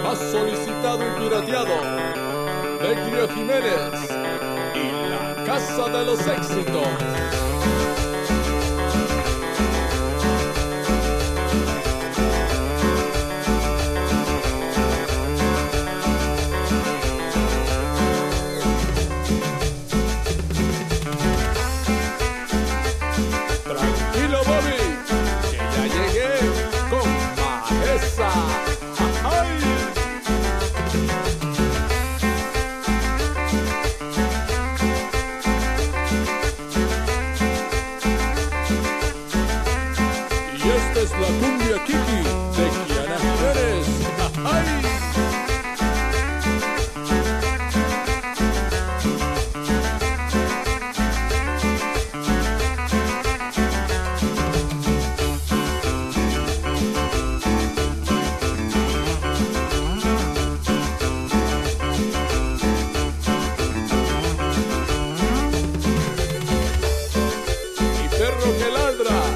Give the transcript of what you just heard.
más solicitado y pirateado, Neglio Jiménez y la Casa de los Éxitos. Tranquilo, Bobby, que ya llegué con majeza. ¡Ay! Y esta es la cumbia Kiki de Kiana Jiménez. ¡Ay! Mi perro que ladra